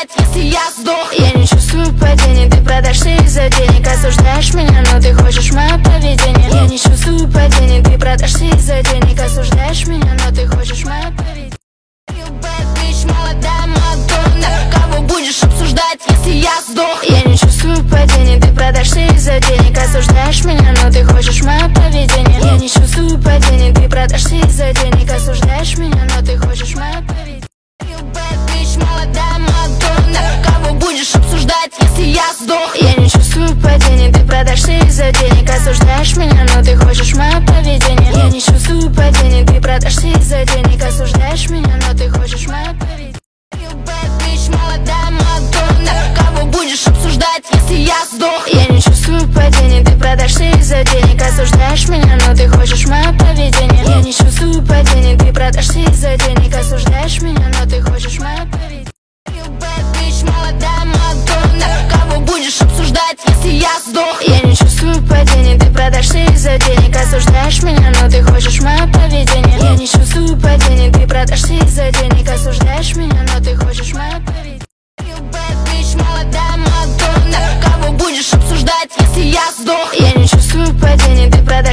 обсуждать, если я сдох. Я не чувствую падений, ты продашься из-за денег. Осуждаешь меня, но ты хочешь мое поведение. Я не чувствую падений, ты продашься из-за денег. Осуждаешь меня, но ты хочешь мое поведение. You bad bitch, молодая Мадонна. Кого будешь обсуждать, если я сдох? Я не чувствую падений, ты продашься из-за денег. Осуждаешь меня, но ты хочешь мое поведение. Я не чувствую падений, ты продашься из-за денег. Осуждаешь меня, но ты хочешь мое поведение. You bad bitch, молодая Мадонна. Кого будешь обсуждать, если я сдох? Я не чувствую падений, ты продашься из-за денег. Осуждаешь меня, но ты хочешь мое поведение. Я не чувствую падений, ты продашься из-за денег. Осуждаешь меня, но ты хочешь мое поведение. You bad bitch, молодая Мадонна. Кого будешь обсуждать, если я сдох? Я не чувствую падений, ты продашься из-за денег. Осуждаешь меня, но ты хочешь мое поведение. Я не чувствую падений, ты продашься из-за денег. Осуждаешь меня, но ты хочешь мое поведение. You bad bitch, молодая Мадонна. Кого будешь обсуждать, если я сдох? Я не чувствую падений, ты продашься из-за денег. Осуждаешь меня, но ты хочешь мое поведение. Я не чувствую падений, ты продашься из-за денег. Осуждаешь меня, но ты хочешь мое поведение. You bad bitch, молодая Мадонна. Кого будешь обсуждать, если я сдох? Я не чувствую падений, ты продашься